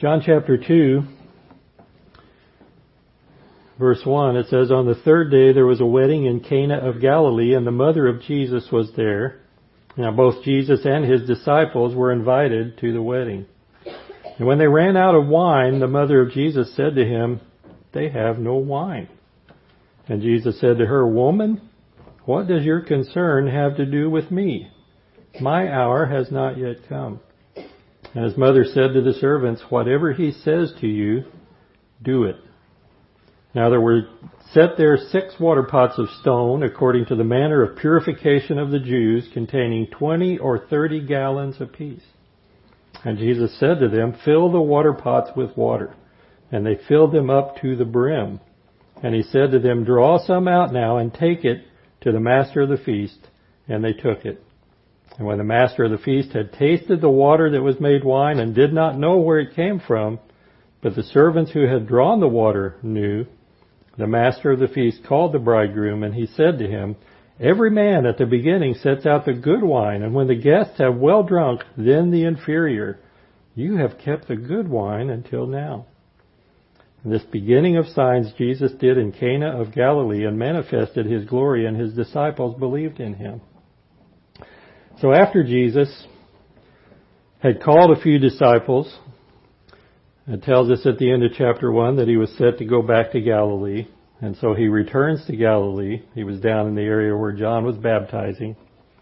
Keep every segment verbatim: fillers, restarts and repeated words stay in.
John chapter two, verse one, it says, "On the third day there was a wedding in Cana of Galilee, and the mother of Jesus was there." Now both Jesus and his disciples were invited to the wedding. And when they ran out of wine, the mother of Jesus said to him, "They have no wine." And Jesus said to her, "Woman, what does your concern have to do with me? My hour has not yet come." And his mother said to the servants, "Whatever he says to you, do it." Now there were set there six water pots of stone, according to the manner of purification of the Jews, containing twenty or thirty gallons apiece. And Jesus said to them, "Fill the water pots with water." And they filled them up to the brim. And he said to them, "Draw some out now and take it to the master of the feast." And they took it. And when the master of the feast had tasted the water that was made wine and did not know where it came from, but the servants who had drawn the water knew, the master of the feast called the bridegroom, and he said to him, "Every man at the beginning sets out the good wine, and when the guests have well drunk, then the inferior. You have kept the good wine until now." And this beginning of signs Jesus did in Cana of Galilee and manifested his glory, and his disciples believed in him. So after Jesus had called a few disciples, it tells us at the end of chapter one that he was set to go back to Galilee. And so he returns to Galilee. He was down in the area where John was baptizing.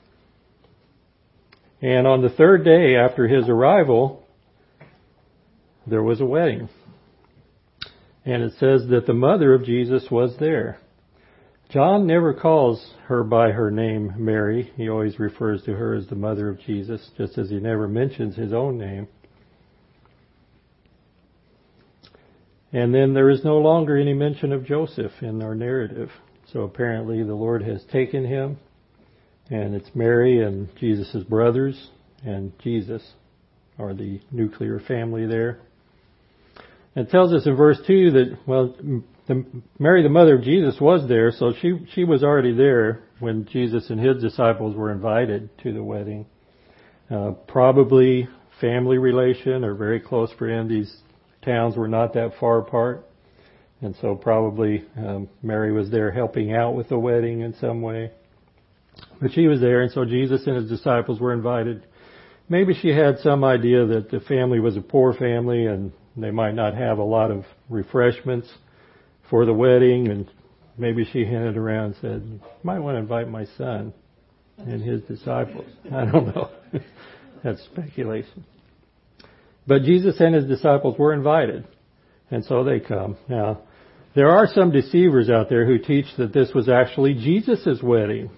And on the third day after his arrival, there was a wedding. And it says that the mother of Jesus was there. John never calls her by her name, Mary. He always refers to her as the mother of Jesus, just as he never mentions his own name. And then there is no longer any mention of Joseph in our narrative. So apparently the Lord has taken him, and it's Mary and Jesus' brothers and Jesus are the nuclear family there. And it tells us in verse two that, well, the, Mary, the mother of Jesus, was there, so she she was already there when Jesus and his disciples were invited to the wedding. Uh, probably family relation or very close friend. These towns were not that far apart, and so probably um, Mary was there helping out with the wedding in some way. But she was there, and so Jesus and his disciples were invited. Maybe she had some idea that the family was a poor family and they might not have a lot of refreshments for the wedding, and maybe she hinted around and said, "You might want to invite my son and his disciples." I don't know. That's speculation. But Jesus and his disciples were invited, and so they come. Now, there are some deceivers out there who teach that this was actually Jesus' wedding.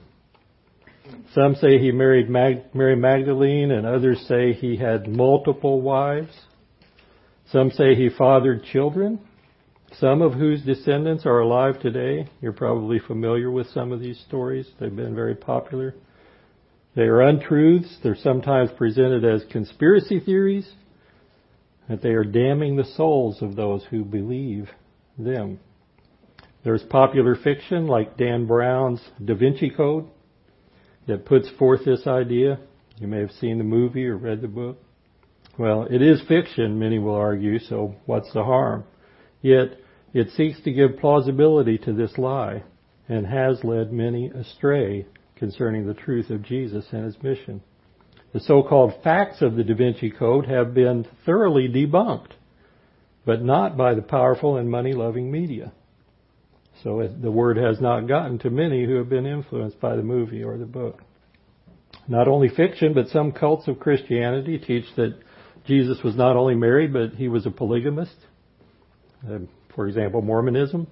Some say he married Mag- Mary Magdalene, and others say he had multiple wives. Some say he fathered children, some of whose descendants are alive today. You're probably familiar with some of these stories. They've been very popular. They are untruths. They're sometimes presented as conspiracy theories, that they are damning the souls of those who believe them. There's popular fiction like Dan Brown's Da Vinci Code that puts forth this idea. You may have seen the movie or read the book. Well, it is fiction, many will argue, so what's the harm? Yet, it seeks to give plausibility to this lie and has led many astray concerning the truth of Jesus and his mission. The so-called facts of the Da Vinci Code have been thoroughly debunked, but not by the powerful and money-loving media. So it, the word has not gotten to many who have been influenced by the movie or the book. Not only fiction, but some cults of Christianity teach that Jesus was not only married, but he was a polygamist. Uh, for example, Mormonism.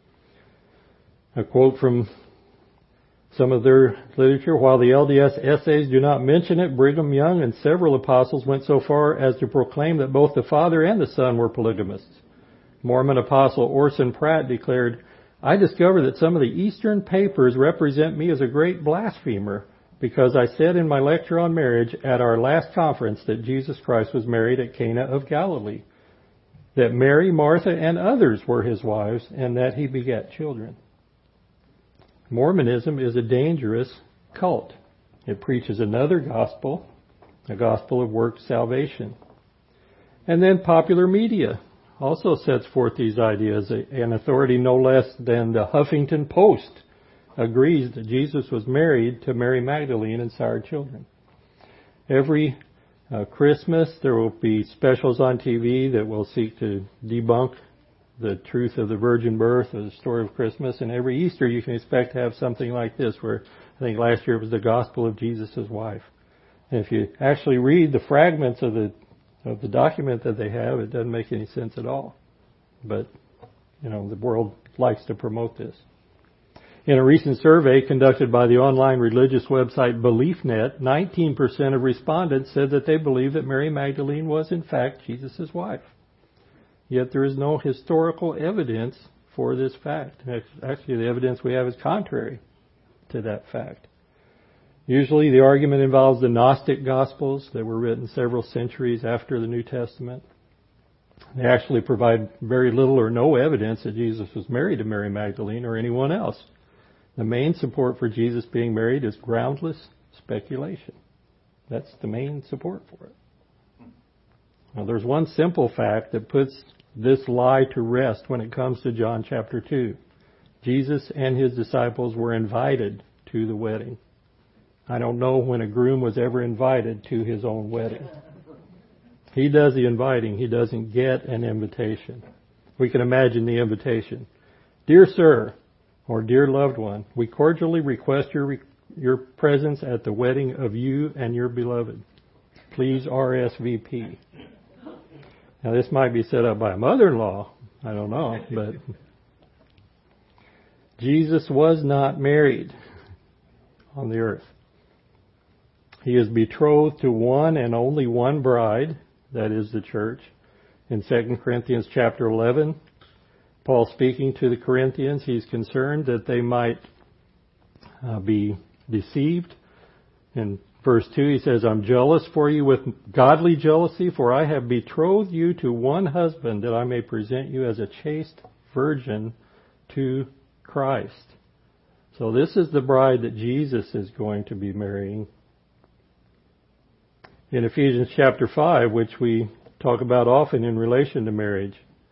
A quote from some of their literature: "While the L D S essays do not mention it, Brigham Young and several apostles went so far as to proclaim that both the Father and the Son were polygamists." Mormon apostle Orson Pratt declared, "I discover that some of the Eastern papers represent me as a great blasphemer because I said in my lecture on marriage at our last conference that Jesus Christ was married at Cana of Galilee, that Mary, Martha, and others were his wives, and that he begat children." Mormonism is a dangerous cult. It preaches another gospel, a gospel of works salvation. And then popular media also sets forth these ideas. An authority no less than the Huffington Post agrees that Jesus was married to Mary Magdalene and sired children. Every uh, Christmas there will be specials on T V that will seek to debunk the truth of the virgin birth or the story of Christmas. And every Easter you can expect to have something like this, where I think last year it was the gospel of Jesus' wife. And if you actually read the fragments of the of the document that they have, it doesn't make any sense at all. But, you know, the world likes to promote this. In a recent survey conducted by the online religious website BeliefNet, nineteen percent of respondents said that they believe that Mary Magdalene was in fact Jesus' wife. Yet there is no historical evidence for this fact. Actually, the evidence we have is contrary to that fact. Usually the argument involves the Gnostic Gospels that were written several centuries after the New Testament. They actually provide very little or no evidence that Jesus was married to Mary Magdalene or anyone else. The main support for Jesus being married is groundless speculation. That's the main support for it. Now, there's one simple fact that puts this lie to rest when it comes to John chapter two. Jesus and his disciples were invited to the wedding. I don't know when a groom was ever invited to his own wedding. He does the inviting. He doesn't get an invitation. We can imagine the invitation. Dear sir, or dear loved one, we cordially request your your presence at the wedding of you and your beloved. Please R S V P. Now this might be set up by a mother-in-law. I don't know, but Jesus was not married on the earth. He is betrothed to one and only one bride, that is the church. In Second Corinthians chapter eleven, Paul speaking to the Corinthians, he's concerned that they might uh, be deceived. In verse two, he says, I'm jealous for you with godly jealousy, for I have betrothed you to one husband, that I may present you as a chaste virgin to Christ. So this is the bride that Jesus is going to be marrying. In Ephesians chapter five, which we talk about often in relation to marriage,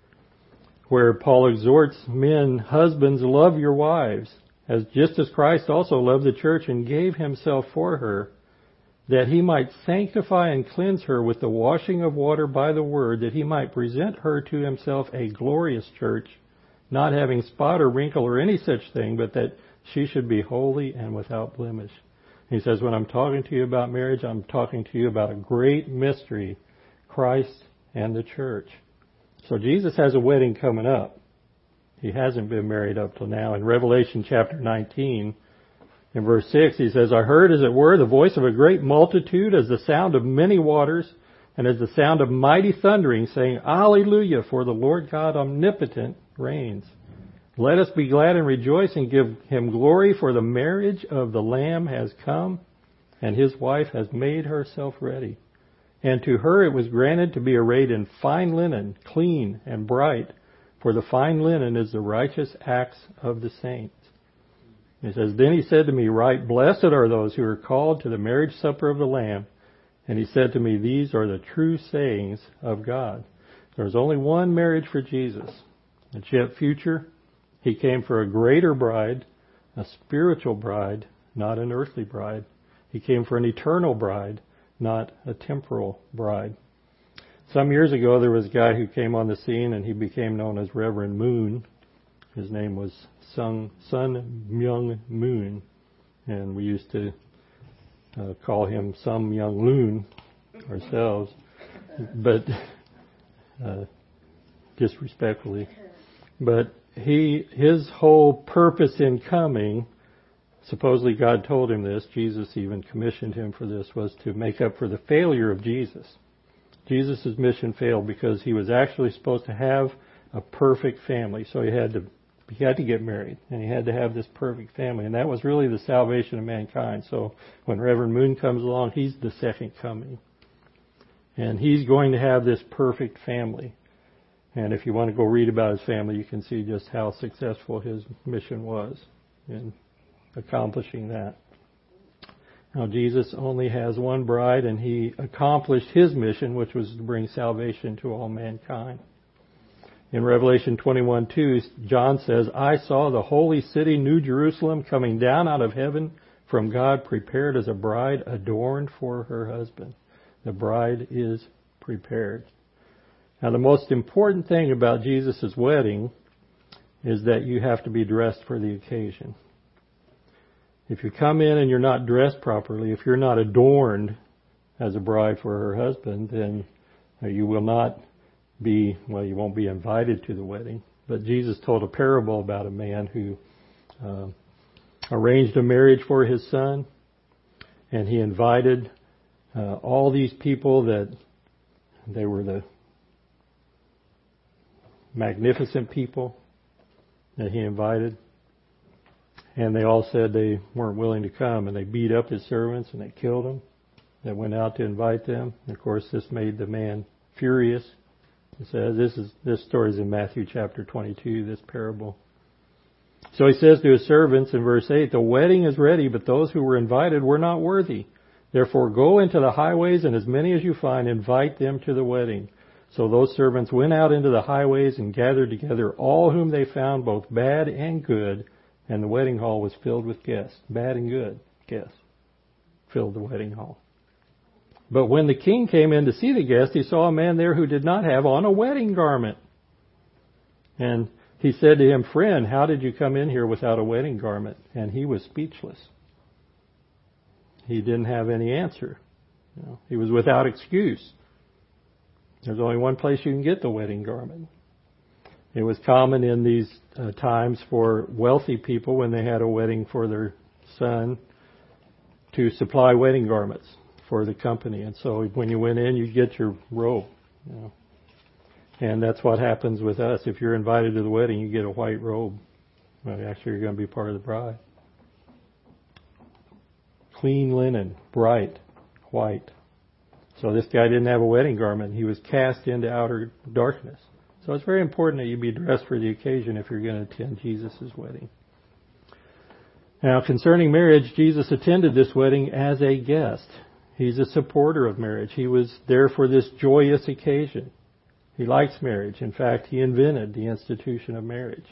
where Paul exhorts men, husbands, love your wives, as just as Christ also loved the church and gave himself for her, that he might sanctify and cleanse her with the washing of water by the word, that he might present her to himself a glorious church, not having spot or wrinkle or any such thing, but that she should be holy and without blemish. He says, when I'm talking to you about marriage, I'm talking to you about a great mystery, Christ and the church. So Jesus has a wedding coming up. He hasn't been married up till now. In Revelation chapter nineteen, in verse six, he says, I heard, as it were, the voice of a great multitude, as the sound of many waters, and as the sound of mighty thundering, saying, Alleluia, for the Lord God omnipotent reigns. Let us be glad and rejoice and give him glory, for the marriage of the Lamb has come, and his wife has made herself ready. And to her it was granted to be arrayed in fine linen, clean and bright, for the fine linen is the righteous acts of the saints. He says, then he said to me, Right, blessed are those who are called to the marriage supper of the Lamb. And he said to me, These are the true sayings of God. There's only one marriage for Jesus. It's yet future. He came for a greater bride, a spiritual bride, not an earthly bride. He came for an eternal bride, not a temporal bride. Some years ago, there was a guy who came on the scene, and he became known as Reverend Moon. His name was Sun, Sun Myung Moon, and we used to uh, call him Some Young Loon ourselves, but uh, disrespectfully. But he, his whole purpose in coming, supposedly God told him this, Jesus even commissioned him for this, was to make up for the failure of Jesus. Jesus' mission failed because he was actually supposed to have a perfect family. So he had to he had to get married, and he had to have this perfect family. And that was really the salvation of mankind. So when Reverend Moon comes along, he's the second coming. And he's going to have this perfect family. And if you want to go read about his family, you can see just how successful his mission was in accomplishing that. Now, Jesus only has one bride, and he accomplished his mission, which was to bring salvation to all mankind. In Revelation twenty-one two, John says, I saw the holy city, New Jerusalem, coming down out of heaven from God, prepared as a bride adorned for her husband. The bride is prepared. Now, the most important thing about Jesus' wedding is that you have to be dressed for the occasion. If you come in and you're not dressed properly, if you're not adorned as a bride for her husband, then you will not be, well, you won't be invited to the wedding. But Jesus told a parable about a man who uh, arranged a marriage for his son, and he invited uh, all these people that they were the magnificent people that he invited, and they all said they weren't willing to come, and they beat up his servants and they killed them that went out to invite them. And of course, this made the man furious. He says this is this story is in Matthew chapter twenty-two, this parable. So he says to his servants in verse eight, the wedding is ready, but those who were invited were not worthy. Therefore go into the highways, and as many as you find, invite them to the wedding. So those servants went out into the highways and gathered together all whom they found, both bad and good, and the wedding hall was filled with guests. Bad and good guests filled the wedding hall. But when the king came in to see the guest, he saw a man there who did not have on a wedding garment. And he said to him, friend, how did you come in here without a wedding garment? And he was speechless. He didn't have any answer. You know, he was without excuse. There's only one place you can get the wedding garment. It was common in these uh, times for wealthy people, when they had a wedding for their son, to supply wedding garments for the company. And so when you went in, you get your robe. You know. And that's what happens with us. If you're invited to the wedding, you get a white robe. Well, actually, you're going to be part of the bride. Clean linen, bright, white. So this guy didn't have a wedding garment. He was cast into outer darkness. So it's very important that you be dressed for the occasion if you're going to attend Jesus' wedding. Now, concerning marriage, Jesus attended this wedding as a guest. He's a supporter of marriage. He was there for this joyous occasion. He likes marriage. In fact, he invented the institution of marriage.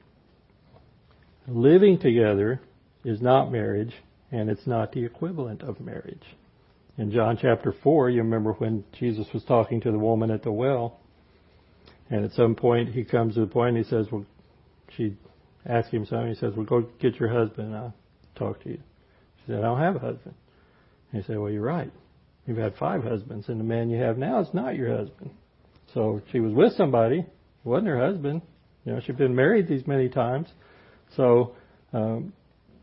Living together is not marriage, and it's not the equivalent of marriage. In John chapter four, you remember when Jesus was talking to the woman at the well, and at some point he comes to the point and he says, well, she asked him something. He says, well, go get your husband and I'll talk to you. She said, I don't have a husband. And he said, well, you're right. You've had five husbands, and the man you have now is not your husband. So she was with somebody. It wasn't her husband. You know, she'd been married these many times. So um,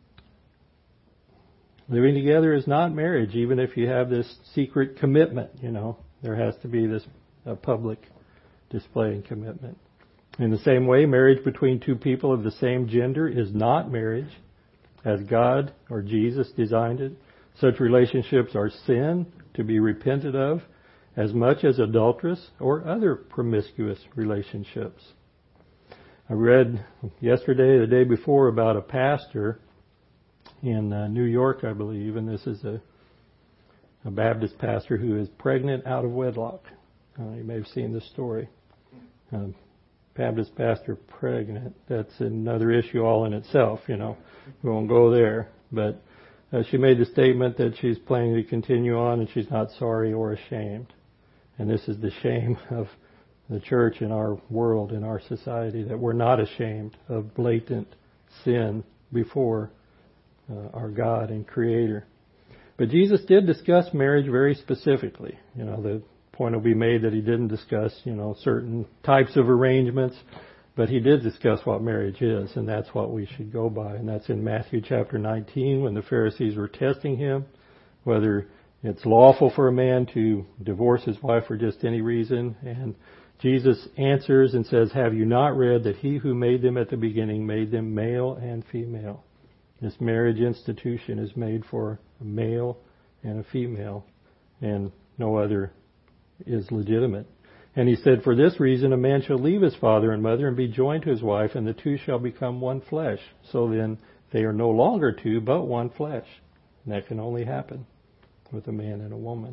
living together is not marriage, even if you have this secret commitment. You know, there has to be this uh, public display and commitment. In the same way, marriage between two people of the same gender is not marriage, as God or Jesus designed it. Such relationships are sin to be repented of, as much as adulterous or other promiscuous relationships. I read yesterday, the day before, about a pastor in uh, New York, I believe, and this is a, a Baptist pastor who is pregnant out of wedlock. Uh, you may have seen the story. Um, Baptist pastor pregnant. That's another issue all in itself, you know. We won't go there. But uh, she made the statement that she's planning to continue on and she's not sorry or ashamed. And this is the shame of the church in our world, in our society, that we're not ashamed of blatant sin before uh, our God and Creator. But Jesus did discuss marriage very specifically. You know, the point will be made that he didn't discuss, you know, certain types of arrangements, but he did discuss what marriage is, and that's what we should go by. And that's in Matthew chapter nineteen, when the Pharisees were testing him, whether it's lawful for a man to divorce his wife for just any reason. And Jesus answers and says, have you not read that he who made them at the beginning made them male and female? This marriage institution is made for a male and a female, and no other is legitimate. And he said, for this reason a man shall leave his father and mother and be joined to his wife, and the two shall become one flesh. So then they are no longer two, but one flesh. And that can only happen with a man and a woman.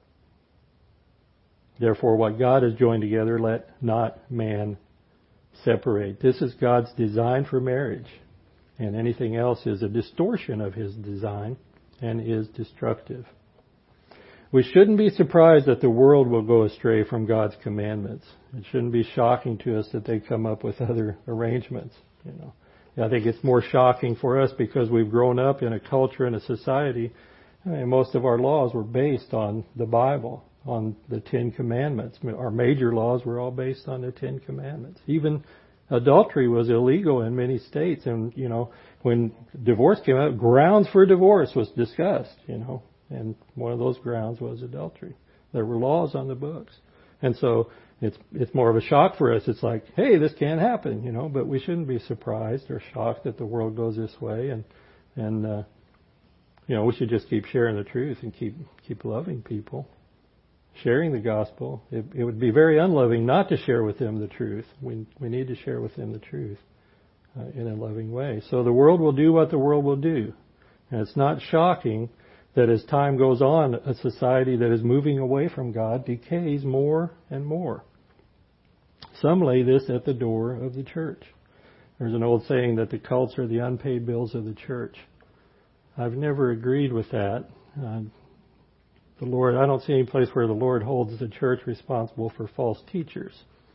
Therefore, what God has joined together, let not man separate. This is God's design for marriage. And anything else is a distortion of His design and is destructive. We shouldn't be surprised that the world will go astray from God's commandments. It shouldn't be shocking to us that they come up with other arrangements. You know, I think it's more shocking for us because we've grown up in a culture and a society. I mean, most of our laws were based on the Bible, on the Ten Commandments. Our major laws were all based on the Ten Commandments. Even adultery was illegal in many states, and you know, when divorce came out, grounds for divorce was discussed. You know. And one of those grounds was adultery. There were laws on the books. And so it's it's more of a shock for us. It's like, hey, this can't happen, you know, but we shouldn't be surprised or shocked that the world goes this way. And, and uh, you know, we should just keep sharing the truth and keep keep loving people, sharing the gospel. It, it would be very unloving not to share with them the truth. We, we need to share with them the truth uh, in a loving way. So the world will do what the world will do. And it's not shocking that as time goes on, a society that is moving away from God decays more and more. Some lay this at the door of the church. There's an old saying that the cults are the unpaid bills of the church. I've never agreed with that. Uh, the Lord, I don't see any place where the Lord holds the church responsible for false teachers.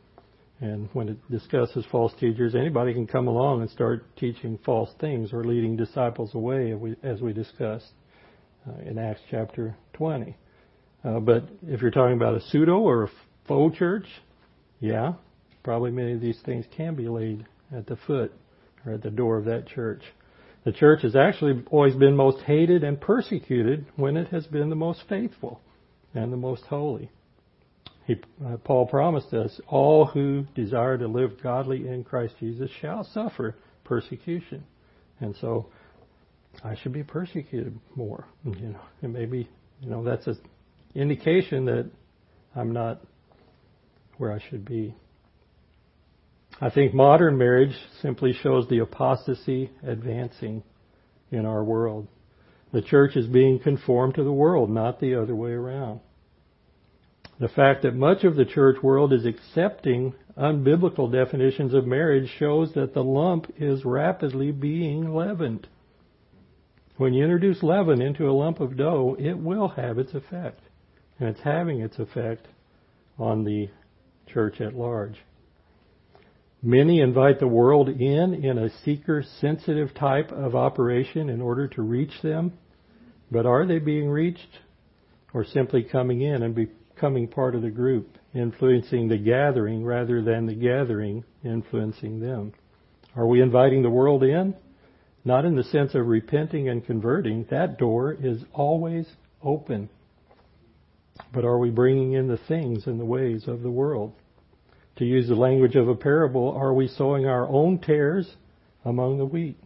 And when it discusses false teachers, anybody can come along and start teaching false things or leading disciples away, as we, as we discussed uh, in Acts chapter twenty. Uh, but if you're talking about a pseudo or a faux church, yeah, probably many of these things can be laid at the foot or at the door of that church. The church has actually always been most hated and persecuted when it has been the most faithful and the most holy. He, uh, Paul promised us, all who desire to live godly in Christ Jesus shall suffer persecution. And so I should be persecuted more. You know, and maybe, you know, that's an indication that I'm not where I should be. I think modern marriage simply shows the apostasy advancing in our world. The church is being conformed to the world, not the other way around. The fact that much of the church world is accepting unbiblical definitions of marriage shows that the lump is rapidly being leavened. When you introduce leaven into a lump of dough, it will have its effect. And it's having its effect on the church at large. Many invite the world in in a seeker-sensitive type of operation in order to reach them. But are they being reached, or simply coming in and becoming part of the group, influencing the gathering rather than the gathering influencing them? Are we inviting the world in? Not in the sense of repenting and converting. That door is always open. But are we bringing in the things and the ways of the world? To use the language of a parable, are we sowing our own tares among the wheat?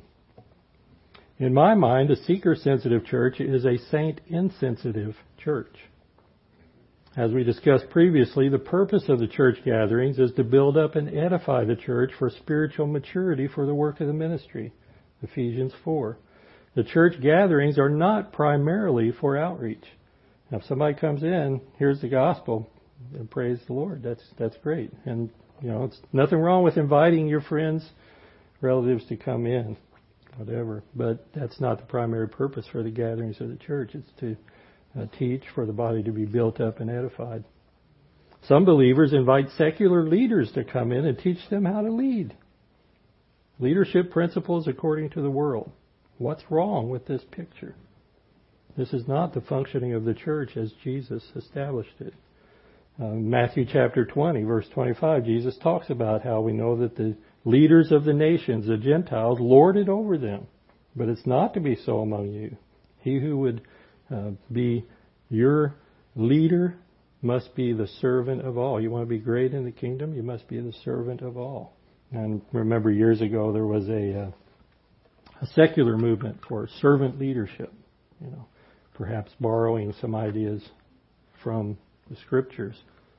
In my mind, a seeker-sensitive church is a saint-insensitive church. As we discussed previously, the purpose of the church gatherings is to build up and edify the church for spiritual maturity for the work of the ministry. Ephesians four. The church gatherings are not primarily for outreach. Now, if somebody comes in, here's the gospel, and praise the Lord. That's that's great. And, you know, it's nothing wrong with inviting your friends, relatives to come in, whatever. But that's not the primary purpose for the gatherings of the church. It's to uh, teach, for the body to be built up and edified. Some believers invite secular leaders to come in and teach them how to lead. Leadership principles according to the world. What's wrong with this picture? This is not the functioning of the church as Jesus established it. Uh, Matthew chapter twenty, verse twenty-five, Jesus talks about how we know that the leaders of the nations, the Gentiles, lord it over them. But it's not to be so among you. He who would uh, be your leader must be the servant of all. You want to be great in the kingdom? You must be the servant of all. And remember, years ago there was a, uh, a secular movement for servant leadership. You know, perhaps borrowing some ideas from the Scriptures.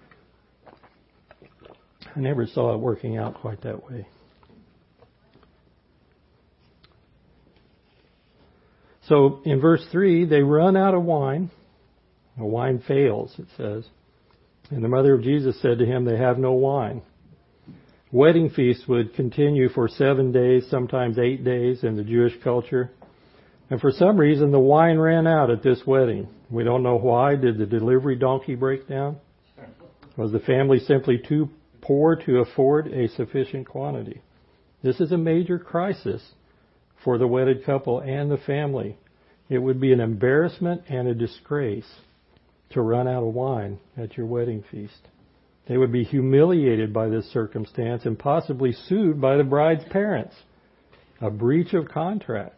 I never saw it working out quite that way. So in verse three, they run out of wine. The wine fails, it says. And the mother of Jesus said to him, they have no wine. Wedding feasts would continue for seven days, sometimes eight days in the Jewish culture. And for some reason, the wine ran out at this wedding. We don't know why. Did the delivery donkey break down? Was the family simply too poor to afford a sufficient quantity? This is a major crisis for the wedded couple and the family. It would be an embarrassment and a disgrace to run out of wine at your wedding feast. They would be humiliated by this circumstance and possibly sued by the bride's parents. A breach of contract.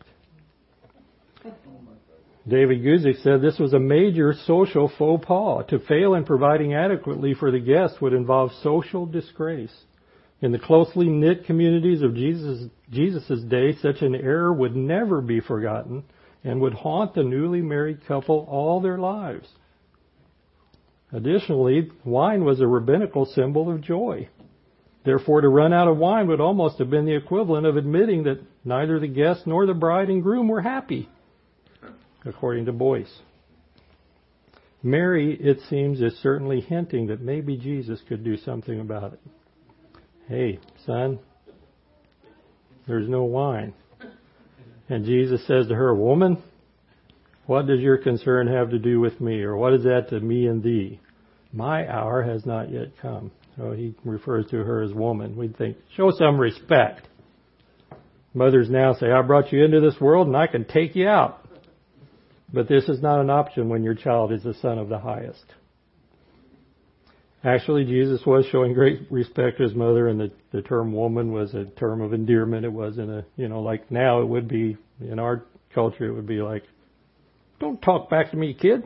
David Guzik said this was a major social faux pas. To fail in providing adequately for the guests would involve social disgrace. In the closely knit communities of Jesus' Jesus' day, such an error would never be forgotten and would haunt the newly married couple all their lives. Additionally, wine was a rabbinical symbol of joy. Therefore, to run out of wine would almost have been the equivalent of admitting that neither the guest nor the bride and groom were happy, according to Boyce. Mary, it seems, is certainly hinting that maybe Jesus could do something about it. Hey, son, there's no wine. And Jesus says to her, woman, what does your concern have to do with me? Or what is that to me and thee? My hour has not yet come. So he refers to her as woman. We'd think, show some respect. Mothers now say, I brought you into this world and I can take you out. But this is not an option when your child is the son of the highest. Actually, Jesus was showing great respect to his mother, and the, the term woman was a term of endearment. It wasn't a, you know, like now it would be, in our culture, it would be like, don't talk back to me, kid.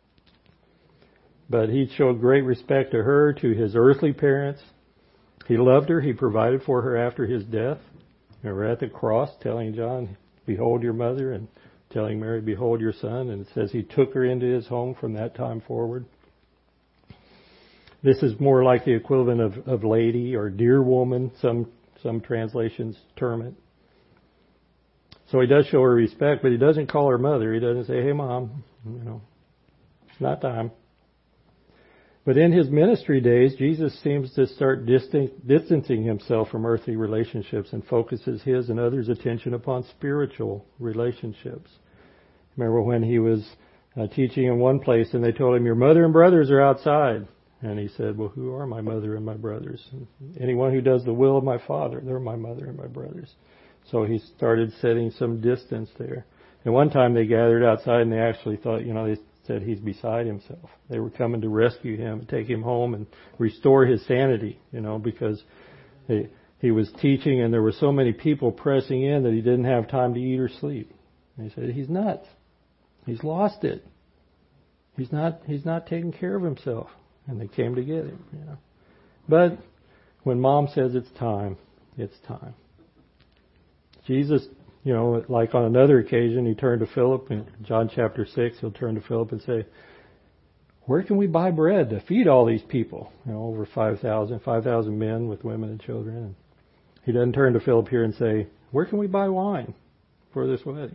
But he showed great respect to her, to his earthly parents. He loved her. He provided for her after his death. And we're at the cross telling John, behold your mother, and telling Mary, behold your son. And it says he took her into his home from that time forward. This is more like the equivalent of, of lady or dear woman, some some translations term it. So he does show her respect, but he doesn't call her mother. He doesn't say, hey, mom, you know, it's not time. But in his ministry days, Jesus seems to start distant, distancing himself from earthly relationships and focuses his and others' attention upon spiritual relationships. Remember when he was uh, teaching in one place and they told him, your mother and brothers are outside. And he said, well, who are my mother and my brothers? Anyone who does the will of my Father, they're my mother and my brothers. So he started setting some distance there. And one time they gathered outside and they actually thought, you know, they said he's beside himself. They were coming to rescue him and take him home and restore his sanity, you know, because he, he was teaching and there were so many people pressing in that he didn't have time to eat or sleep. And he said, he's nuts. He's lost it. He's not, he's not taking care of himself. And they came to get him, you know. But when mom says it's time, it's time. Jesus, you know, like on another occasion, he turned to Philip in John chapter six. He'll turn to Philip and say, where can we buy bread to feed all these people? You know, over five thousand, five thousand men with women and children. And he doesn't turn to Philip here and say, where can we buy wine for this wedding?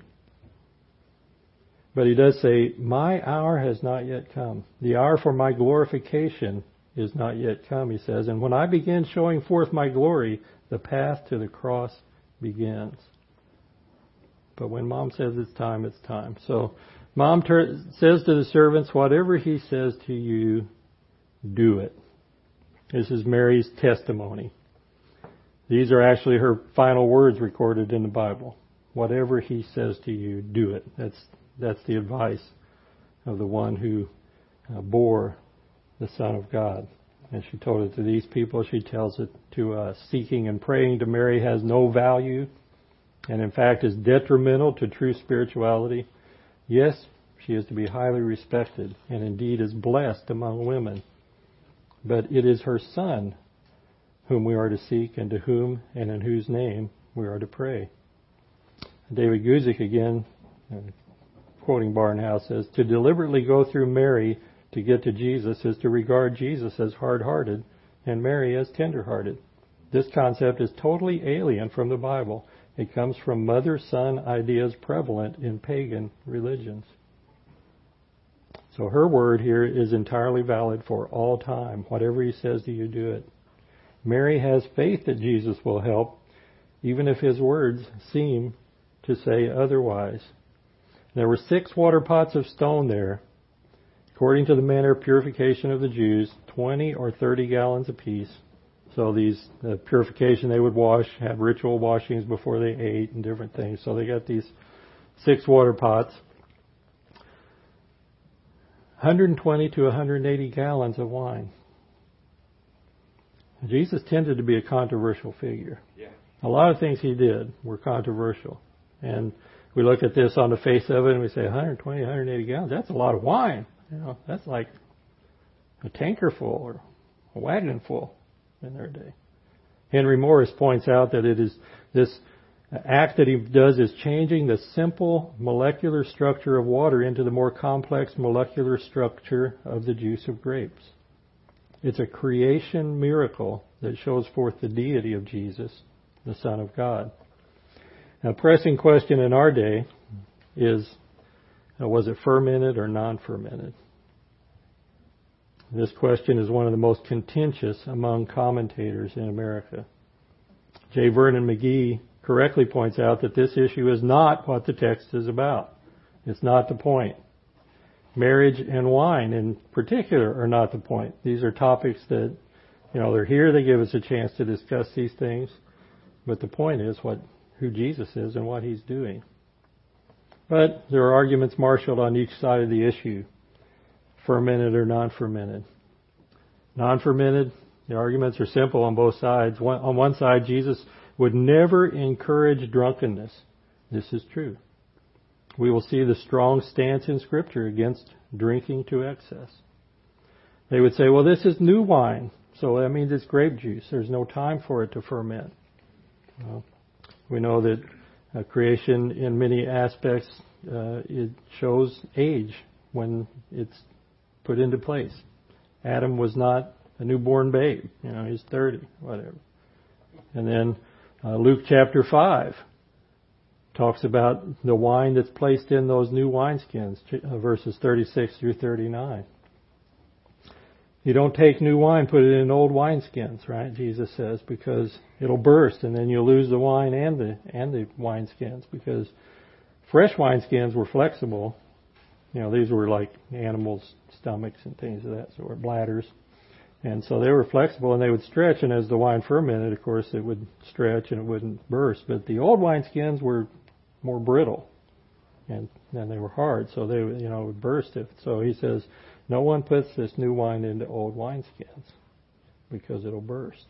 But he does say, my hour has not yet come. The hour for my glorification is not yet come, he says. And when I begin showing forth my glory, the path to the cross begins. But when mom says it's time, it's time. So mom ter- says to the servants, whatever he says to you, do it. This is Mary's testimony. These are actually her final words recorded in the Bible. Whatever he says to you, do it. That's That's the advice of the one who uh, bore the Son of God. And she told it to these people. She tells it to us. Seeking and praying to Mary has no value and in fact is detrimental to true spirituality. Yes, she is to be highly respected and indeed is blessed among women. But it is her Son whom we are to seek and to whom and in whose name we are to pray. David Guzik again, uh, quoting Barnhouse, says, to deliberately go through Mary to get to Jesus is to regard Jesus as hard-hearted and Mary as tender-hearted. This concept is totally alien from the Bible. It comes from mother-son ideas prevalent in pagan religions. So her word here is entirely valid for all time. Whatever he says to you, do it. Mary has faith that Jesus will help, even if his words seem to say otherwise. There were six water pots of stone there, according to the manner of purification of the Jews, twenty or thirty gallons apiece. So these, the purification they would wash, have ritual washings before they ate and different things. So they got these six water pots. one hundred twenty to one hundred eighty gallons of wine. Jesus tended to be a controversial figure. Yeah. A lot of things he did were controversial. And we look at this on the face of it and we say one hundred twenty, one hundred eighty gallons, that's a lot of wine. You know, that's like a tanker full or a wagon full in their day. Henry Morris points out that it is this act that he does is changing the simple molecular structure of water into the more complex molecular structure of the juice of grapes. It's a creation miracle that shows forth the deity of Jesus, the Son of God. Now, a pressing question in our day is, uh, was it fermented or non-fermented? This question is one of the most contentious among commentators in America. J. Vernon McGee correctly points out that this issue is not what the text is about. It's not the point. Marriage and wine in particular are not the point. These are topics that, you know, they're here, they give us a chance to discuss these things, but the point is what who Jesus is and what he's doing. But there are arguments marshaled on each side of the issue, fermented or non-fermented. Non-fermented, the arguments are simple on both sides. One, on one side, Jesus would never encourage drunkenness. This is true. We will see the strong stance in Scripture against drinking to excess. They would say, well, this is new wine, so that means it's grape juice. There's no time for it to ferment. Well, we know that uh, creation in many aspects, uh, it shows age when it's put into place. Adam was not a newborn babe. You know, he's thirty, whatever. And then uh, Luke chapter five talks about the wine that's placed in those new wineskins, verses thirty-six through thirty-nine. You don't take new wine, put it in old wineskins, right? Jesus says, because it'll burst and then you'll lose the wine and the and the wineskins, because fresh wineskins were flexible. You know, these were like animals' stomachs and things of that sort, bladders. And so they were flexible and they would stretch, and as the wine fermented, of course, it would stretch and it wouldn't burst. But the old wineskins were more brittle, and then they were hard, so they, you know, would burst it. So he says, no one puts this new wine into old wineskins because it'll burst.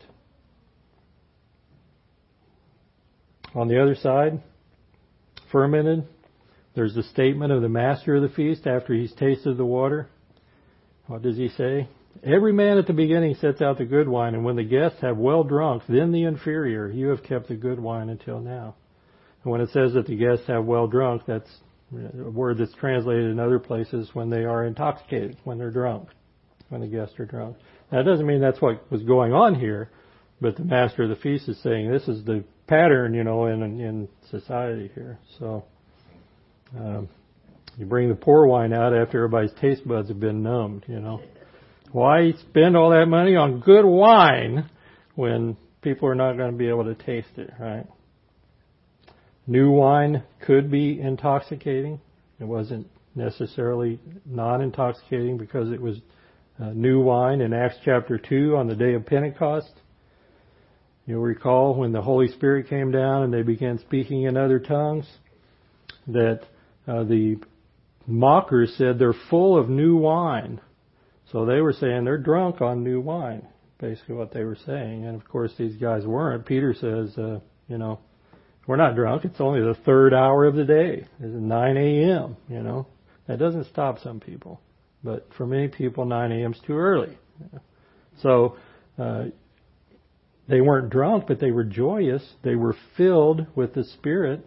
On the other side, fermented, there's the statement of the master of the feast after he's tasted the water. What does he say? Every man at the beginning sets out the good wine, and when the guests have well drunk, then the inferior. You have kept the good wine until now. And when it says that the guests have well drunk, that's a word that's translated in other places when they are intoxicated, when they're drunk, when the guests are drunk. Now, it doesn't mean that's what was going on here, but the master of the feast is saying this is the pattern, you know, in in society here. So um, you bring the poor wine out after everybody's taste buds have been numbed, you know. Why spend all that money on good wine when people are not going to be able to taste it, right? New wine could be intoxicating. It wasn't necessarily non-intoxicating because it was uh, new wine. In Acts chapter two, on the day of Pentecost, you'll recall when the Holy Spirit came down and they began speaking in other tongues, that uh, the mockers said they're full of new wine. So they were saying they're drunk on new wine, basically what they were saying. And of course these guys weren't. Peter says, uh, you know, we're not drunk. It's only the third hour of the day. It's nine a.m., you know. That doesn't stop some people. But for many people, nine a.m. is too early. So uh, they weren't drunk, but they were joyous. They were filled with the Spirit.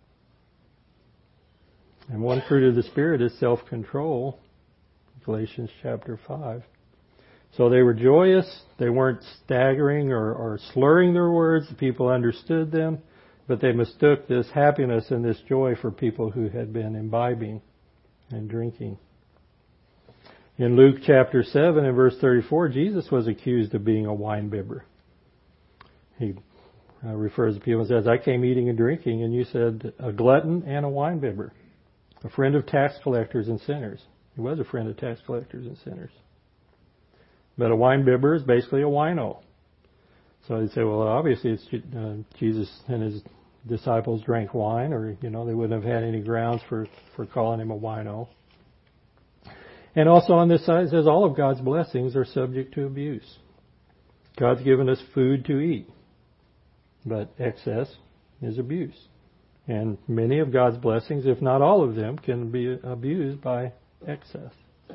And one fruit of the Spirit is self-control. Galatians chapter five. So they were joyous. They weren't staggering or, or slurring their words. The people understood them. but they mistook this happiness and this joy for people who had been imbibing and drinking. In Luke chapter seven and verse thirty-four, Jesus was accused of being a wine bibber. He uh, refers to people and says, I came eating and drinking, and you said a glutton and a wine bibber, a friend of tax collectors and sinners. He was a friend of tax collectors and sinners. But a wine bibber is basically a wino. So they'd say, well, obviously it's uh, Jesus and his disciples drank wine, or, you know, they wouldn't have had any grounds for, for calling him a wino. And also on this side it says all of God's blessings are subject to abuse. God's given us food to eat, but excess is abuse. And many of God's blessings, if not all of them, can be abused by excess.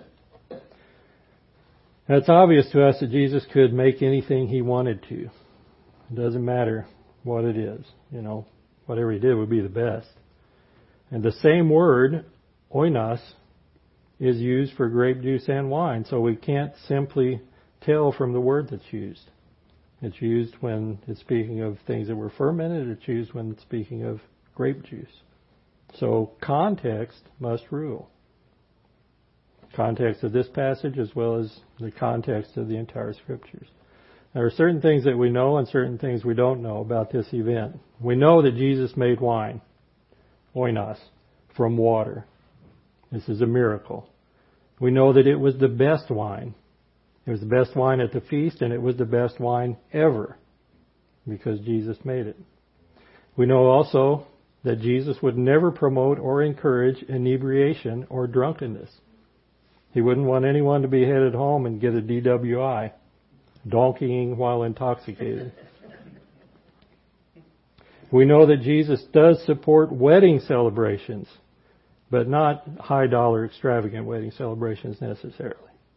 Now, it's obvious to us that Jesus could make anything he wanted to. It doesn't matter what it is. You know, whatever he did would be the best. And the same word, oinos, is used for grape juice and wine. So we can't simply tell from the word that's used. It's used when it's speaking of things that were fermented. It's used when it's speaking of grape juice. So context must rule. Context of this passage as well as the context of the entire Scriptures. There are certain things that we know and certain things we don't know about this event. We know that Jesus made wine, oinos, from water. This is a miracle. We know that it was the best wine. It was the best wine at the feast, and it was the best wine ever because Jesus made it. We know also that Jesus would never promote or encourage inebriation or drunkenness. He wouldn't want anyone to be headed home and get a D W I, donkeying while intoxicated. We know that Jesus does support wedding celebrations, but not high-dollar, extravagant wedding celebrations necessarily.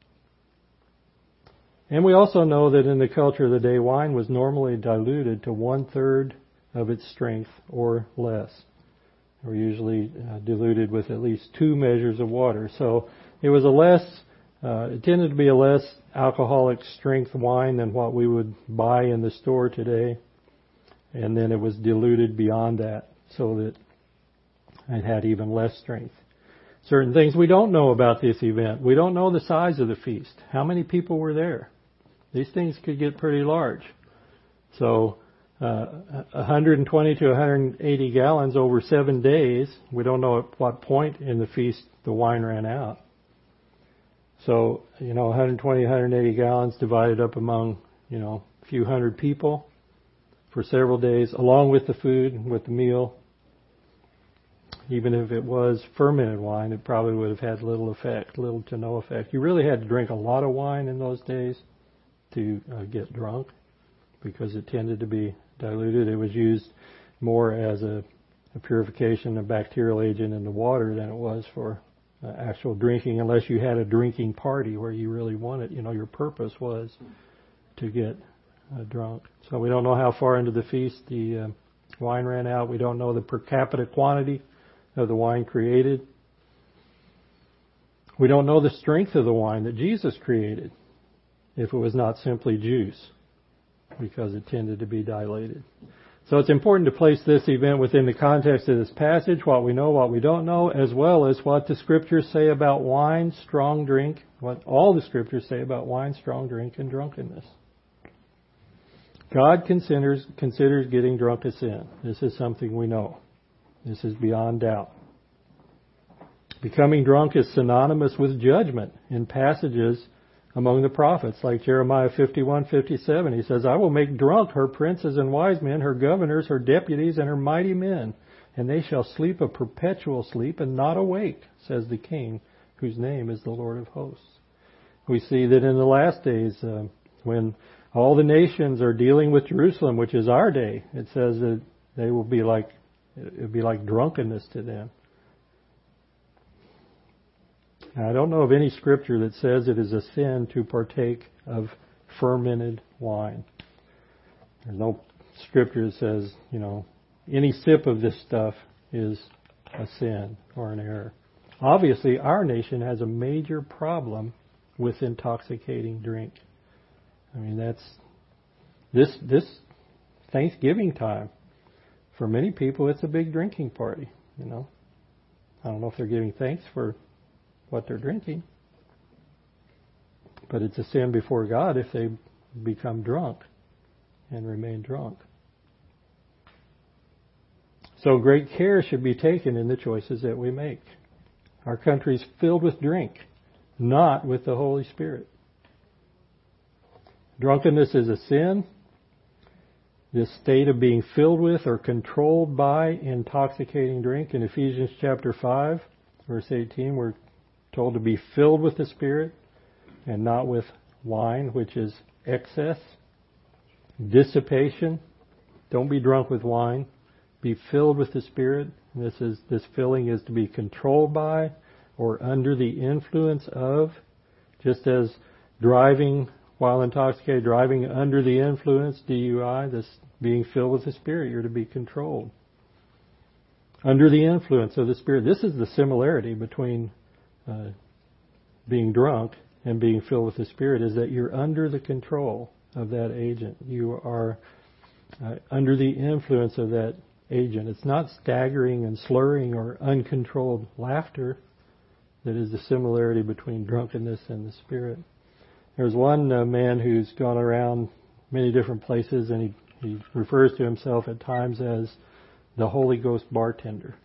And we also know that in the culture of the day, wine was normally diluted to one-third of its strength or less. Or usually uh, diluted with at least two measures of water. So it was a less, uh, it tended to be a less alcoholic strength wine than what we would buy in the store today. And then it was diluted beyond that so that it had even less strength. Certain things we don't know about this event. We don't know the size of the feast. How many people were there? These things could get pretty large. So uh, one hundred twenty to one hundred eighty gallons over seven days. We don't know at what point in the feast the wine ran out. So, you know, one hundred twenty, one hundred eighty gallons divided up among, you know, a few hundred people for several days, along with the food, with the meal. Even if it was fermented wine, it probably would have had little effect, little to no effect. You really had to drink a lot of wine in those days to uh, get drunk because it tended to be diluted. It was used more as a, a purification, a bacterial agent in the water than it was for uh, actual drinking, unless you had a drinking party where you really wanted, you know, your purpose was to get uh, drunk. So we don't know how far into the feast the uh, wine ran out. We don't know the per capita quantity of the wine created. We don't know the strength of the wine that Jesus created if it was not simply juice, because it tended to be dilated. So it's important to place this event within the context of this passage, what we know, what we don't know, as well as what the Scriptures say about wine, strong drink, what all the Scriptures say about wine, strong drink, and drunkenness. God considers, considers getting drunk a sin. This is something we know. This is beyond doubt. Becoming drunk is synonymous with judgment in passages among the prophets, like Jeremiah fifty-one fifty-seven. He says, I will make drunk her princes and wise men, her governors, her deputies, and her mighty men, and they shall sleep a perpetual sleep and not awake, says the King, whose name is the Lord of hosts. We see that in the last days, uh, when all the nations are dealing with Jerusalem, which is our day, it says that they will be like, it will be like drunkenness to them. Now, I don't know of any scripture that says it is a sin to partake of fermented wine. There's no scripture that says, you know, any sip of this stuff is a sin or an error. Obviously, our nation has a major problem with intoxicating drink. I mean, that's this this Thanksgiving time. for many people, it's a big drinking party, you know. I don't know if they're giving thanks for what they're drinking, but it's a sin before God if they become drunk and remain drunk. So great care should be taken in the choices that we make. Our country is filled with drink, not with the Holy Spirit. Drunkenness is a sin. This state of being filled with or controlled by intoxicating drink. In Ephesians chapter five, verse eighteen, we're told to be filled with the Spirit and not with wine, which is excess, dissipation. Don't be drunk with wine. Be filled with the Spirit. This is this filling is to be controlled by or under the influence of, just as driving while intoxicated, driving under the influence, D U I, this being filled with the Spirit, you're to be controlled. Under the influence of the Spirit. This is the similarity between uh, being drunk and being filled with the Spirit, is that you're under the control of that agent. You are uh, under the influence of that agent. It's not staggering and slurring or uncontrolled laughter that is the similarity between drunkenness and the Spirit. There's one uh, man who's gone around many different places, and he, he refers to himself at times as the Holy Ghost bartender.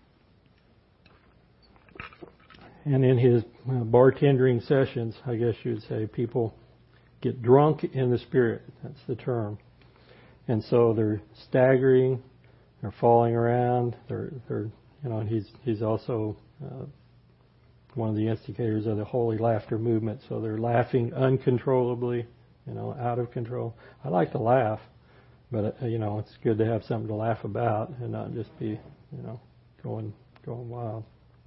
And in his uh, bartending sessions, I guess you'd say, people get drunk in the Spirit. That's the term. And so they're staggering, they're falling around, they're, they're you know, he's he's also uh, one of the instigators of the holy laughter movement. So they're laughing uncontrollably, you know, out of control. I like to laugh, but uh, you know, it's good to have something to laugh about and not just be, you know, going going wild.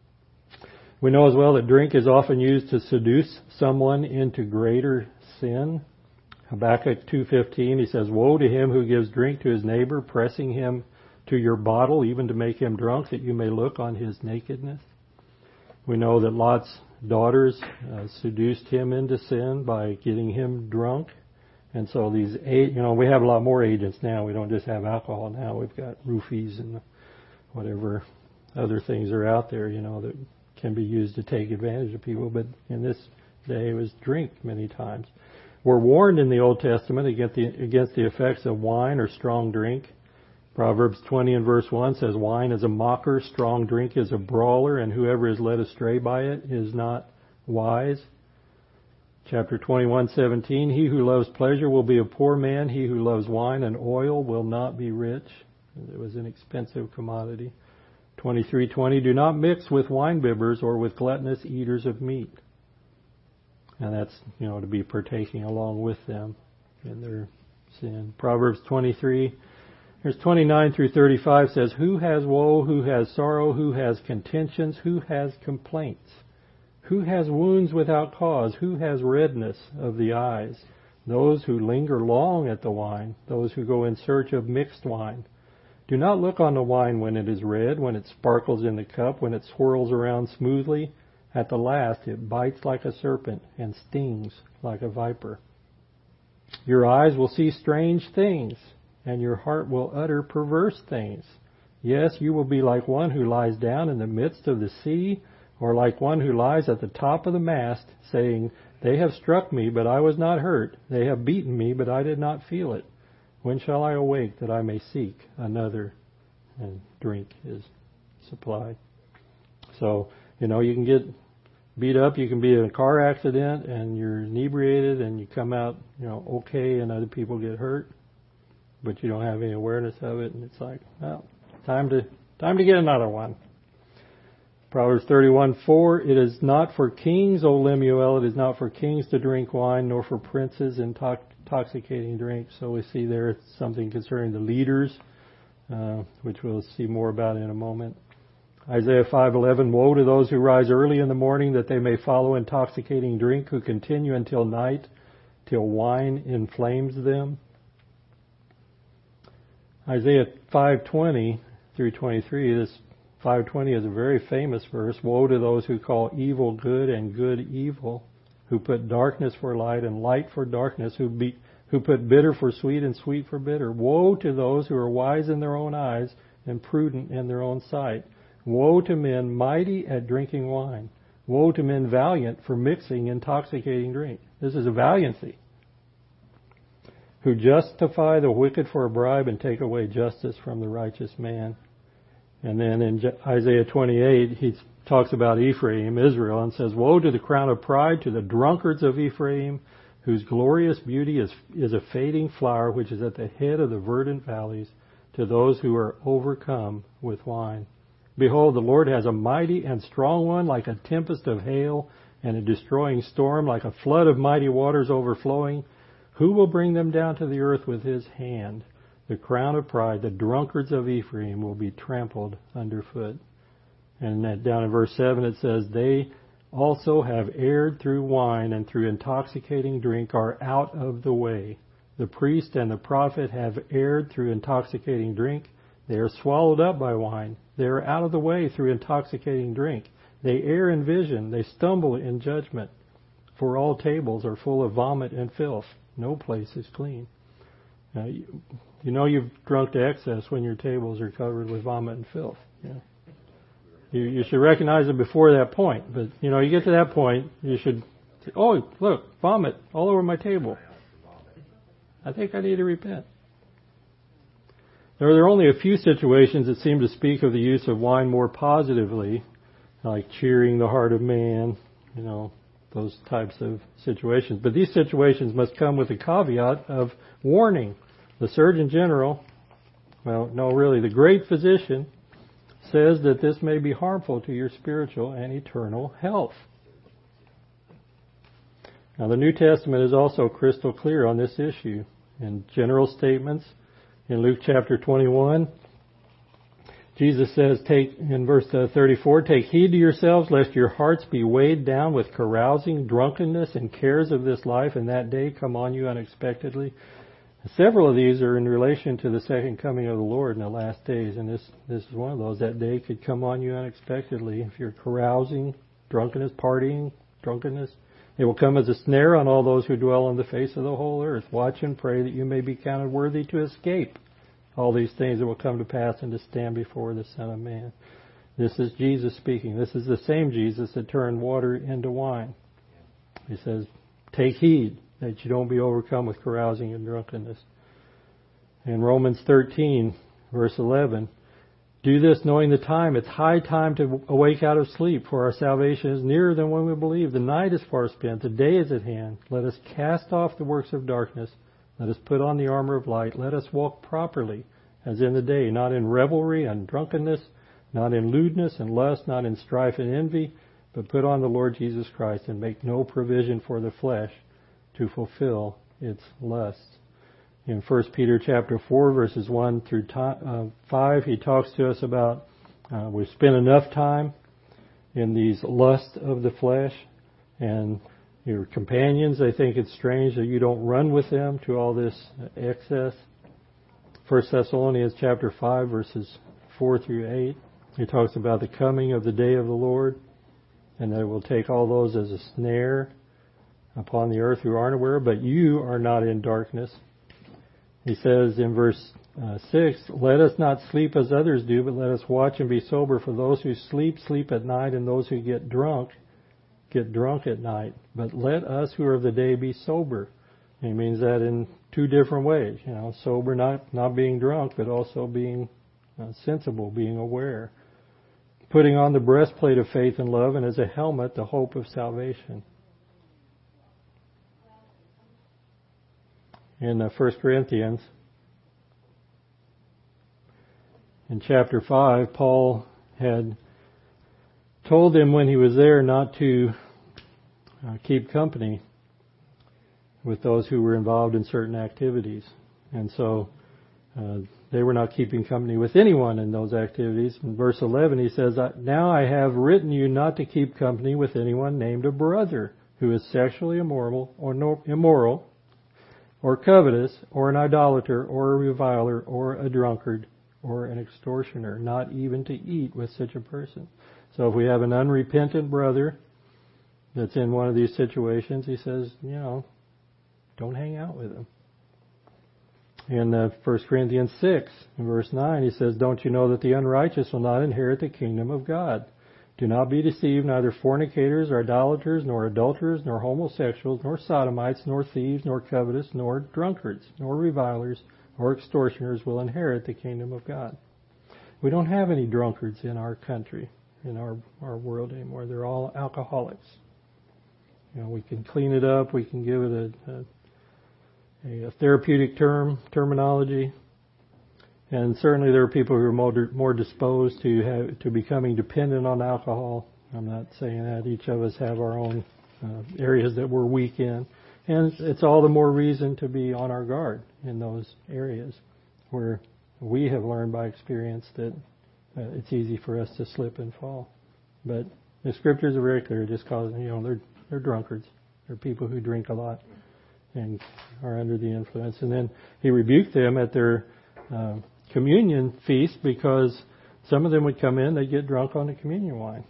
We know as well that drink is often used to seduce someone into greater sin. Habakkuk two fifteen, he says, "Woe to him who gives drink to his neighbor, pressing him to your bottle, even to make him drunk, that you may look on his nakedness." We know that Lot's daughters uh, seduced him into sin by getting him drunk. And so these, you know, we have a lot more agents now. We don't just have alcohol now. We've got roofies and whatever other things are out there, you know, that can be used to take advantage of people. But in this day, it was drink many times. We're warned in the Old Testament against the, against the effects of wine or strong drink. Proverbs twenty and verse one says, "Wine is a mocker, strong drink is a brawler, and whoever is led astray by it is not wise." Chapter twenty-one seventeen, "He who loves pleasure will be a poor man. He who loves wine and oil will not be rich." It was an expensive commodity. twenty-three twenty, "Do not mix with winebibbers or with gluttonous eaters of meat." And that's, you know, to be partaking along with them in their sin. Proverbs twenty-three, There's twenty-nine through thirty-five says, "Who has woe, who has sorrow, who has contentions, who has complaints? Who has wounds without cause? Who has redness of the eyes? Those who linger long at the wine, those who go in search of mixed wine. Do not look on the wine when it is red, when it sparkles in the cup, when it swirls around smoothly. At the last it bites like a serpent and stings like a viper. Your eyes will see strange things, and your heart will utter perverse things. Yes, you will be like one who lies down in the midst of the sea, or like one who lies at the top of the mast, saying, 'They have struck me, but I was not hurt. They have beaten me, but I did not feel it. When shall I awake that I may seek another?'" And drink is supplied. So, you know, you can get beat up, you can be in a car accident, and you're inebriated, and you come out, you know, okay, and other people get hurt, but you don't have any awareness of it, and it's like, well, time to time to get another one. Proverbs thirty-one four, "It is not for kings, O Lemuel, it is not for kings to drink wine, nor for princes intoxicating drink." So we see there something concerning the leaders, uh, which we'll see more about in a moment. Isaiah five eleven, "Woe to those who rise early in the morning, that they may follow intoxicating drink, who continue until night, till wine inflames them." Isaiah five twenty through twenty-three, this five twenty is a very famous verse. "Woe to those who call evil good and good evil, who put darkness for light and light for darkness, who be, who put bitter for sweet and sweet for bitter. Woe to those who are wise in their own eyes, and prudent in their own sight. Woe to men mighty at drinking wine. Woe to men valiant for mixing intoxicating drink. This is a valiancy. Who justify the wicked for a bribe and take away justice from the righteous man. And then in Isaiah twenty-eight, he talks about Ephraim, Israel, and says, Woe to the crown of pride, to the drunkards of Ephraim, whose glorious beauty is, is a fading flower, which is at the head of the verdant valleys, to those who are overcome with wine. Behold, the Lord has a mighty and strong one, like a tempest of hail, and a destroying storm, like a flood of mighty waters overflowing. Who will bring them down to the earth with his hand? The crown of pride, the drunkards of Ephraim, will be trampled underfoot. And that down in verse seven it says, They also have erred through wine, and through intoxicating drink are out of the way. The priest and the prophet have erred through intoxicating drink. They are swallowed up by wine. They are out of the way through intoxicating drink. They err in vision. They stumble in judgment. For all tables are full of vomit and filth. No place is clean. Now, you, you know you've drunk to excess when your tables are covered with vomit and filth. Yeah. You, you should recognize it before that point. But, you know, you get to that point, you should say, oh, look, vomit all over my table. I think I need to repent. There are only a few situations that seem to speak of the use of wine more positively, like cheering the heart of man, you know, those types of situations. But these situations must come with a caveat of warning. The Surgeon General, well, no, really, the great physician says that this may be harmful to your spiritual and eternal health. Now, the New Testament is also crystal clear on this issue. In general statements, in Luke chapter twenty-one, Jesus says, take in verse thirty-four, Take heed to yourselves, lest your hearts be weighed down with carousing, drunkenness, and cares of this life, and that day come on you unexpectedly. Several of these are in relation to the second coming of the Lord in the last days, and this, this is one of those. That day could come on you unexpectedly. If you're carousing, drunkenness, partying, drunkenness, it will come as a snare on all those who dwell on the face of the whole earth. Watch and pray that you may be counted worthy to escape all these things that will come to pass and to stand before the Son of Man. This is Jesus speaking. This is the same Jesus that turned water into wine. He says, take heed that you don't be overcome with carousing and drunkenness. In Romans thirteen, verse eleven, do this knowing the time. It's high time to awake out of sleep, for our salvation is nearer than when we believe. The night is far spent. The day is at hand. Let us cast off the works of darkness. Let us put on the armor of light. Let us walk properly as in the day, not in revelry and drunkenness, not in lewdness and lust, not in strife and envy, but put on the Lord Jesus Christ and make no provision for the flesh to fulfill its lusts. In First Peter chapter four, verses one through five, he talks to us about uh, we've spent enough time in these lusts of the flesh, and your companions, they think it's strange that you don't run with them to all this excess. First Thessalonians chapter five, verses four through eight, he talks about the coming of the day of the Lord, and that it will take all those as a snare upon the earth who aren't aware, but you are not in darkness. He says in verse uh, six, let us not sleep as others do, but let us watch and be sober. For those who sleep, sleep at night, and those who get drunk, get drunk at night. But let us who are of the day be sober. He means that in two different ways. You know, sober, not, not being drunk, but also being uh, sensible, being aware. Putting on the breastplate of faith and love, and as a helmet, the hope of salvation. In uh, First Corinthians, in chapter five, Paul had told them when he was there not to uh, keep company with those who were involved in certain activities. And so uh, they were not keeping company with anyone in those activities. In verse eleven, he says, now I have written you not to keep company with anyone named a brother who is sexually immoral or no, immoral, or covetous, or an idolater, or a reviler, or a drunkard, or an extortioner, not even to eat with such a person. So if we have an unrepentant brother that's in one of these situations, he says, you know, don't hang out with him. In uh, First Corinthians six, in verse nine, he says, "Don't you know that the unrighteous will not inherit the kingdom of God? Do not be deceived, neither fornicators or idolaters, nor adulterers, nor homosexuals, nor sodomites, nor thieves, nor covetous, nor drunkards, nor revilers, or extortioners will inherit the kingdom of God." We don't have any drunkards in our country, in our, our world anymore. They're all alcoholics. You know, we can clean it up. We can give it a, a, a therapeutic term, terminology. And certainly there are people who are more, more disposed to have, to becoming dependent on alcohol. I'm not saying that. Each of us have our own uh, areas that we're weak in. And it's all the more reason to be on our guard in those areas where we have learned by experience that uh, it's easy for us to slip and fall. But the scriptures are very clear. Just cause, you know, they're they're drunkards. They're people who drink a lot and are under the influence. And then he rebuked them at their uh, communion feast because some of them would come in, they'd get drunk on the communion wine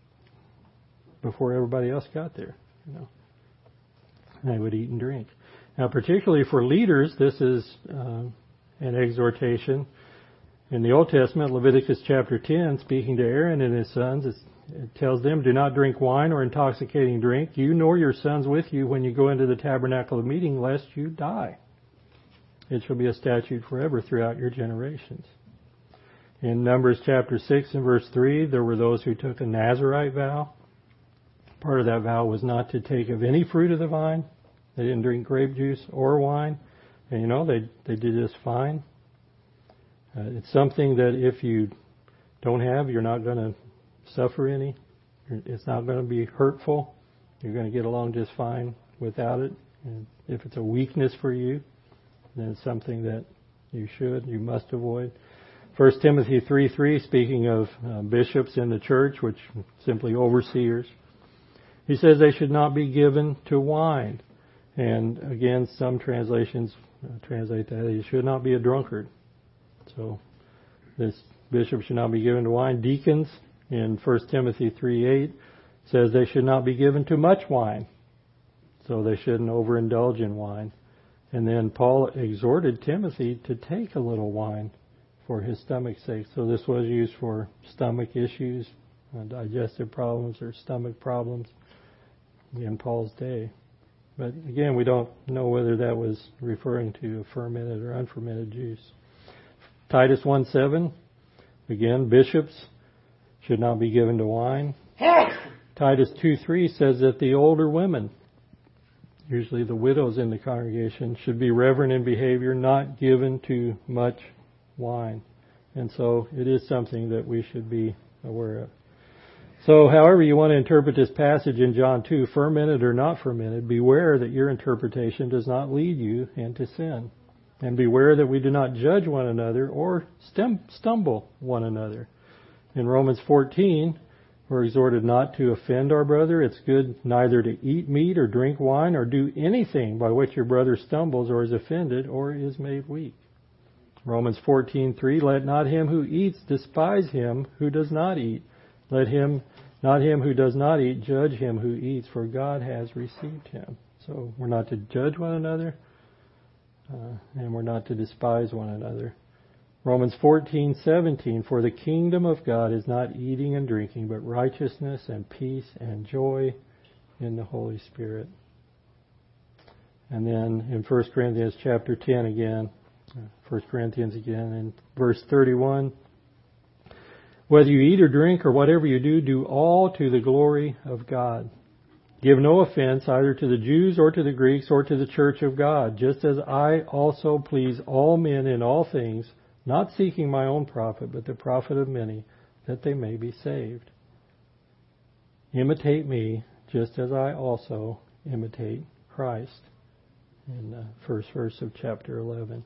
before everybody else got there. You know, and they would eat and drink. Now, particularly for leaders, this is uh, an exhortation. In the Old Testament, Leviticus chapter ten, speaking to Aaron and his sons, it tells them, "Do not drink wine or intoxicating drink, you nor your sons with you, when you go into the tabernacle of meeting, lest you die. It shall be a statute forever throughout your generations." In Numbers chapter six and verse three, there were those who took a Nazirite vow. Part of that vow was not to take of any fruit of the vine. They didn't drink grape juice or wine. And you know, they they did just fine. Uh, it's something that if you don't have, you're not going to suffer any. It's not going to be hurtful. You're going to get along just fine without it. And if it's a weakness for you, then it's something that you should, you must avoid. First Timothy three three, speaking of uh, bishops in the church, which simply overseers, he says they should not be given to wine. And again, some translations uh, translate that he should not be a drunkard. So this bishop should not be given to wine. Deacons in First Timothy three eight says they should not be given to much wine. So they shouldn't overindulge in wine. And then Paul exhorted Timothy to take a little wine for his stomach's sake. So this was used for stomach issues, uh, digestive problems or stomach problems in Paul's day. But again, we don't know whether that was referring to fermented or unfermented juice. Titus one seven, again, bishops should not be given to wine. Titus two three says that the older women, usually the widows in the congregation, should be reverent in behavior, not given to much wine. And so it is something that we should be aware of. So however you want to interpret this passage in John two, fermented or not fermented, beware that your interpretation does not lead you into sin. And beware that we do not judge one another or stumble one another. In Romans fourteen, we're exhorted not to offend our brother. It's good neither to eat meat or drink wine or do anything by which your brother stumbles or is offended or is made weak. Romans fourteen three, let not him who eats despise him who does not eat. Let him, not him who does not eat, judge him who eats, for God has received him. So we're not to judge one another, uh, and we're not to despise one another. Romans fourteen seventeen, for the kingdom of God is not eating and drinking, but righteousness and peace and joy in the Holy Spirit. And then in First Corinthians chapter ten again, First Corinthians again, in verse thirty-one, whether you eat or drink or whatever you do, do all to the glory of God. Give no offense either to the Jews or to the Greeks or to the church of God, just as I also please all men in all things, not seeking my own profit, but the profit of many, that they may be saved. Imitate me, just as I also imitate Christ. In the first verse of chapter eleven.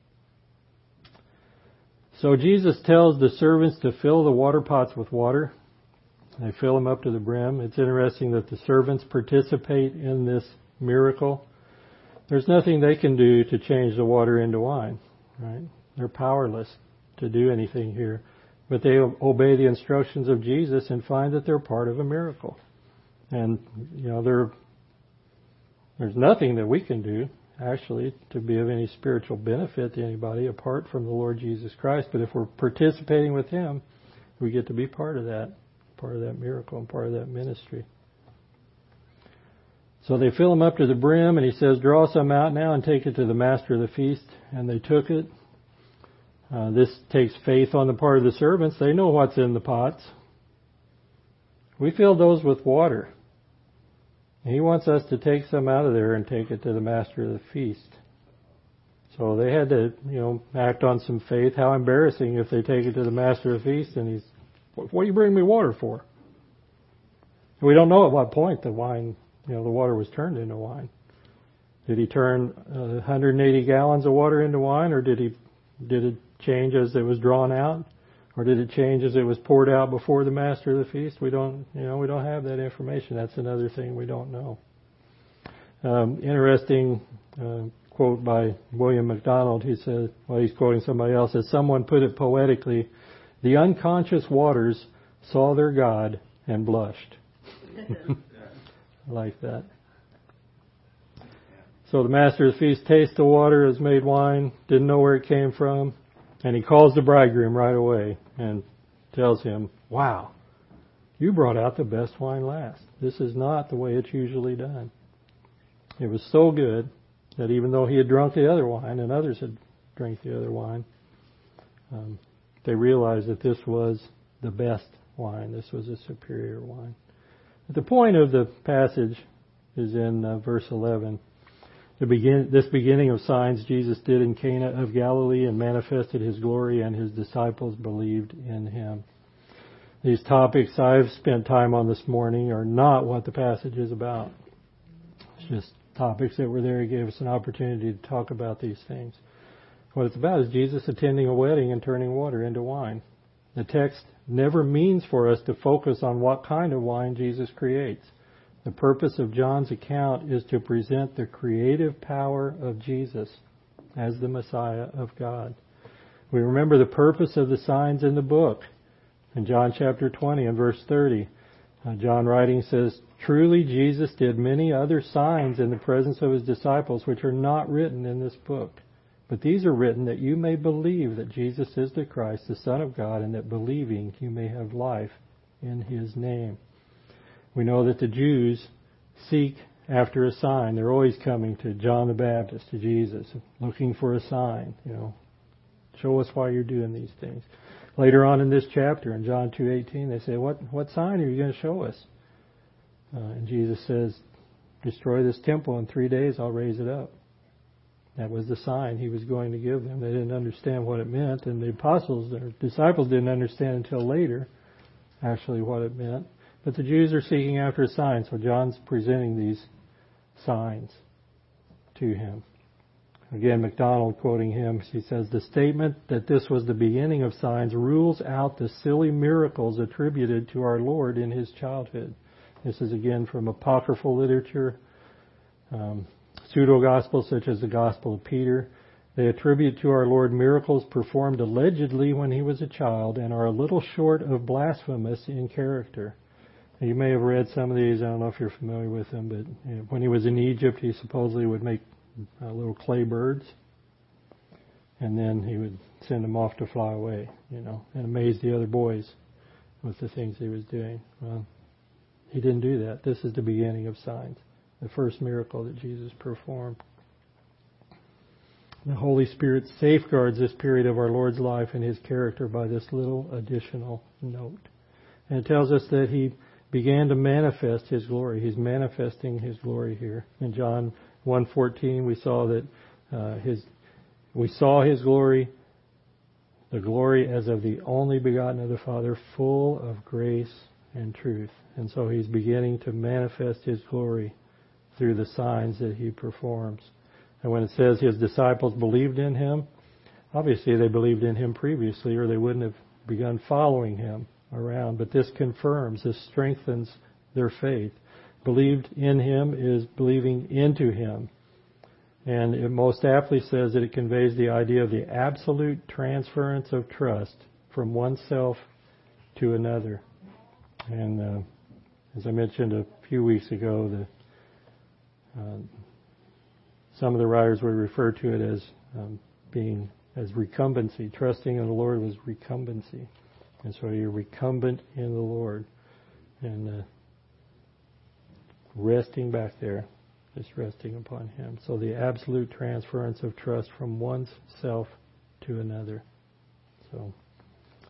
So Jesus tells the servants to fill the water pots with water. They fill them up to the brim. It's interesting that the servants participate in this miracle. There's nothing they can do to change the water into wine, right? They're powerless to do anything here. But they obey the instructions of Jesus and find that they're part of a miracle. And, you know, there, there's nothing that we can do. actually, to be of any spiritual benefit to anybody apart from the Lord Jesus Christ. But if we're participating with Him, we get to be part of that, part of that miracle and part of that ministry. So they fill him up to the brim, and he says, draw some out now and take it to the master of the feast. And they took it. Uh, this takes faith on the part of the servants. They know what's in the pots. We fill those with water. He wants us to take some out of there and take it to the master of the feast. So they had to, you know, act on some faith. How embarrassing if they take it to the master of the feast and he's, what do you bring me water for? We don't know at what point the wine, you know, the water was turned into wine. Did he turn uh, one hundred eighty gallons of water into wine, or did he, did it change as it was drawn out? Or did it change as it was poured out before the master of the feast? We don't, you know, we don't have that information. That's another thing we don't know. Um, interesting uh, quote by William MacDonald. He said, well, he's quoting somebody else, as someone put it poetically, the unconscious waters saw their God and blushed. I like that. So the master of the feast tastes the water as made wine, didn't know where it came from. And he calls the bridegroom right away and tells him, wow, you brought out the best wine last. This is not the way it's usually done. It was so good that even though he had drunk the other wine and others had drank the other wine, um, they realized that this was the best wine. This was a superior wine. But the point of the passage is in uh, verse eleven. The begin, this beginning of signs Jesus did in Cana of Galilee and manifested His glory, and His disciples believed in Him. These topics I've spent time on this morning are not what the passage is about. It's just topics that were there. He gave us an opportunity to talk about these things. What it's about is Jesus attending a wedding and turning water into wine. The text never means for us to focus on what kind of wine Jesus creates. The purpose of John's account is to present the creative power of Jesus as the Messiah of God. We remember the purpose of the signs in the book. In John chapter twenty and verse thirty, uh, John writing says, truly Jesus did many other signs in the presence of His disciples which are not written in this book. But these are written that you may believe that Jesus is the Christ, the Son of God, and that believing you may have life in His name. We know that the Jews seek after a sign. They're always coming to John the Baptist, to Jesus, looking for a sign. You know, show us why you're doing these things. Later on in this chapter, in John two eighteen, they say, "What what sign are you going to show us?" Uh, and Jesus says, "Destroy this temple in three days. I'll raise it up." That was the sign He was going to give them. They didn't understand what it meant, and the apostles, their disciples, didn't understand until later, actually, what it meant. But the Jews are seeking after a sign, so John's presenting these signs to him. Again, MacDonald quoting him, he says, the statement that this was the beginning of signs rules out the silly miracles attributed to our Lord in His childhood. This is again from apocryphal literature, um, pseudo-gospels such as the Gospel of Peter. They attribute to our Lord miracles performed allegedly when He was a child and are a little short of blasphemous in character. You may have read some of these. I don't know if you're familiar with them, but you know, when He was in Egypt, He supposedly would make uh, little clay birds, and then He would send them off to fly away, you know, and amaze the other boys with the things He was doing. Well, He didn't do that. This is the beginning of signs, the first miracle that Jesus performed. The Holy Spirit safeguards this period of our Lord's life and His character by this little additional note. And it tells us that He began to manifest His glory. He's manifesting His glory here. In John one fourteen, we saw that uh, his we saw His glory, the glory as of the only begotten of the Father, full of grace and truth. And so He's beginning to manifest His glory through the signs that He performs. And when it says His disciples believed in Him, obviously they believed in Him previously, or they wouldn't have begun following Him around. But this confirms, this strengthens their faith. Believed in Him is believing into Him. And it most aptly says that it conveys the idea of the absolute transference of trust from oneself to another. And uh, as I mentioned a few weeks ago, the uh, some of the writers would refer to it as um, being as recumbency. Trusting in the Lord was recumbency. And so you're recumbent in the Lord. And uh, resting back there, just resting upon Him. So the absolute transference of trust from one's self to another. So